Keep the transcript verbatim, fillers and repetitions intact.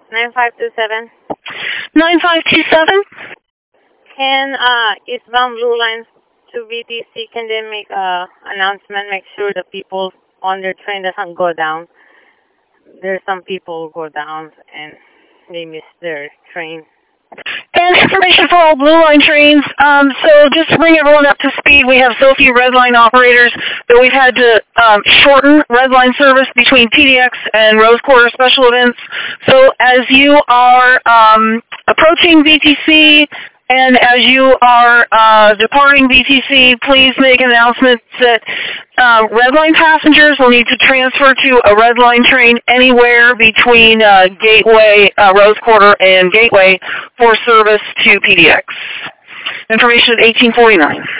nine five two seven. nine five two seven? Can uh, eastbound Blue Line to B T C, can they make a announcement, make sure the people on their train doesn't go down? There's some people who go down and they miss their train. And information for all Blue Line trains. Um, so just to bring everyone up to speed, we have so few Red Line operators that we've had to um, shorten Red Line service between P D X and Rose Quarter special events. So as you are um, approaching B T C and as you are uh, departing B T C, please make an announcement that uh, Red Line passengers will need to transfer to a Red Line train anywhere between uh, Gateway, uh, Rose Quarter, and Gateway for service to P D X. Information at eighteen forty-nine.